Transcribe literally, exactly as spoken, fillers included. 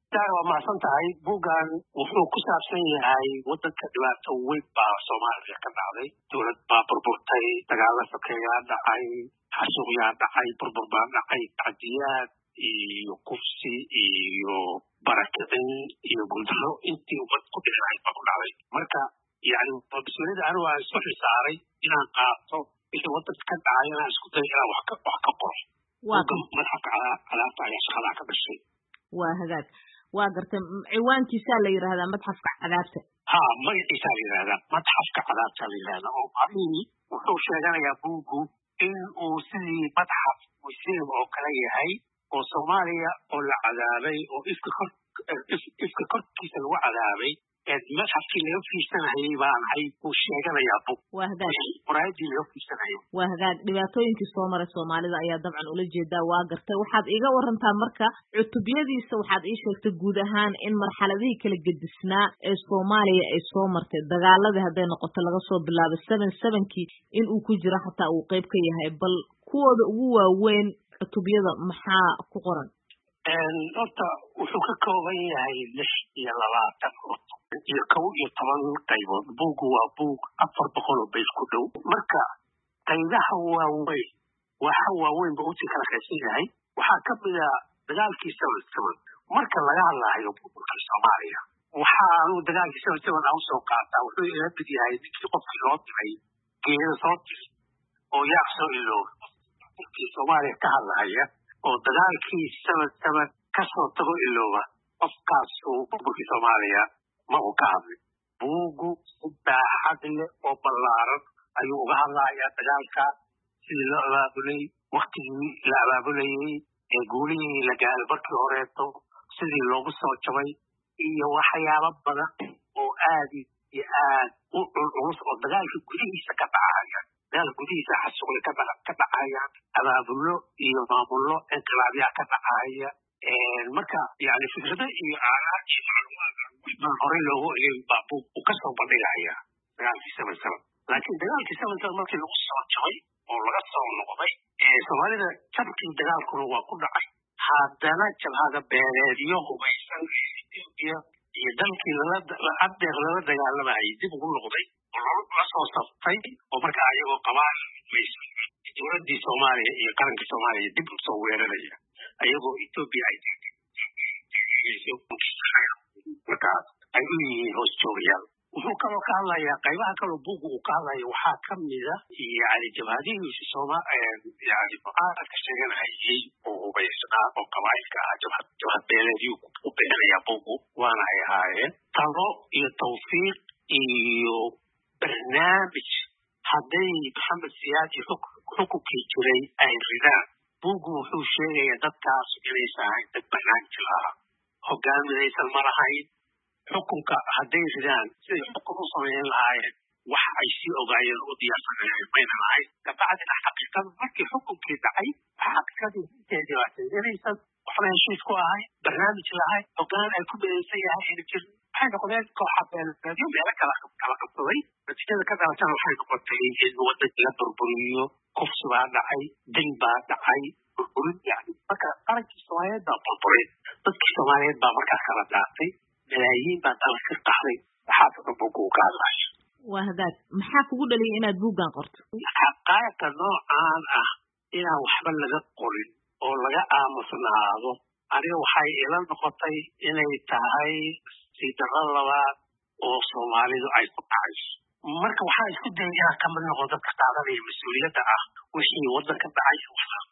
waa mahadsan tahay buuggan wuxuu ku saabsan yahay wadanka dhibaato weyn baa Soomaaliya ka dhacday dowlad baa burburtay dagaalo sokeeya dhacay xasuuqyaa dhacay burbur baa dhacay tacdiyaad iyo kufsi iyo barakicin iyo guldaro intii umad ku dhacay baa ku dhacday marka yani mas'uuliyadda anigu aan isku xisaaray inaan qaato wixii wadanka ka dhacay inaan isku dayo inaan wax ka wax ka qoro madaxa calaabta ayaa shaqadaa ka dhashay waa hagaag waa gartay ciwaankiisa la yiraahdaa madxafka cadaabta ha magaciisa la yiraahdaa madxafka cadaabta la yiraahdaa oo macnaheedu wuxuu sheeganayaa buugu in uu sidii madxaf museum oo kale yahay oo Soomaaliya oo la cadaabay oo ifka kor ifka korkiisa lagu cadaabay ee madxafkii laga fiirsanayay baan hay uu sheeganayaa buug waa hagaag quraadii laga fiirsanayo waa hagaag dhibaatooyinkii soo maray Soomaalida ayaa dabcan ula jeedaa waa gartay waxaad iga warantaa marka cutubiyadiisa waxaad ii sheegtay guud ahaan in marxaladihii kala gedisnaa ee Soomaaliya ay soo martay dagaaladii hadday noqoto laga soo bilaabo seven seven-kii in uu ku jiro xataa uu qayb ka yahay bal kuwooda ugu waaweyn cutubiyada maxaa ku qoran horta wuxuu ka kooban yahay lix iyo labaatan iyo kow iyo toban qaybood buugu waa buug afar boqol oo bayt ku dhow marka qaybaha waaweyn waxa waaweyn ba usi kala qaysan yahay waxaa ka mid ah dagaalkii seven seven marka laga hadlaayo burburka Soomaaliya waxaanu dagaalkii seven seven aan soo qaataa wuxuu ila mid yahay dadkii qofkii loo diray geeda soo diray oo yaa soo iloow Soomaaliya ka hadlaya oo dagaalkii seven seven ka soo tago ilooba qofkaas uu burburka Soomaaliya ma uu ka hadlay buugu baaxad leh oo ballaaran ayuu uga hadlayaa dagaalka sidii loo abaabulay waqtigii la abaabulayay ee guulihii la gaaray markii horeeto sidii loogu soo jabay iyo waxyaabo badan oo aad iyo aad u culus oo dagaalka gudihiisa ka dhacaya dagaalka gudihiisa xasuuqle ka dhacaya abaabulo iyo maamullo inqilaabyaa ka dhacaya marka yani fikrado iyo aaraa iyo macluumaad baan horey loogu egay baa buug uu ka soo bandhigaya dagaalkii seven seven laakiin dagaalkii seven seven markii lagu soo jabay oo laga soo noqday Soomaalida jabkii dagaalkuna waa ku dhacay haddana jabhada beeleedyo hubaysan iyo iyo dalkii lala adeeq lala dagaalamayay dib ugu noqday oo la soo saftay oo marka ayagoo qabaan dowladdii Soomaaliya iyo qaranka Soomaaliya dib u soo weeraraya ayagoo Ethiopia ay marka ay u yihiin hoos joogayaal wuxuu kaloo ka hadlayaa qaybaha kaloo buugu uu ka hadlaya waxaa ka mid ah yani jabhadihiisa Soomaaliya yani mucaaradka sheeganayay oo hubaysnaa oo qabaa'ilka ah jabhad jabhad beeleedyo u bixinayaa buugu waana ay ahaayeen talo iyo tawfiiq iyo barnaamij hadday Maxamed Siyaad iyo xukunkii jiray ay ridaan buugu wuxuu sheegayaa dadkaas inaysan ahayn dad barnaamij lahaa hoggaan midaysan ma lahayn xukunka hadday ridaan siday xukun u samayn lahaayeen wax ay sii ogaayeen u diyaarsanayeen mayna lahayn kabacdina xaqiiqada markii xukunkii dhacay xaqiiqadii inteedii baatay inaysan waxba heshiis ku ahayn barnaamij lahayn hoggaan ay ku midaysan yahay ayna jirin waxay noqdeen kooxa beeleedyo meelo kala kala qabsaday natiijada ka dhalatana waxay noqotay in wadankii la burburiyo kufsi baa dhacay dil baa dhacay burburin yani marka qarankii Soomaaliyeed baa burburay dadkii Soomaaliyeed baa markaas kala daatay malaayiin baa dalka ka qaxday waxaa ka buugu ka hadlaya waa hagaag maxaa kugu dhaliyay inaad buuggan qorto xaqaaqa noocaan ah inaan waxba laga qorin oo laga aamusnaado aniga waxay ila noqotay inay tahay siidaro labaad oo Soomaalidu ay ku dhacayso marka waxaan isku dayay inaan ka mid noqdo dadka qaadanaya mas-uuliyadda ah wixii waddanka dhacay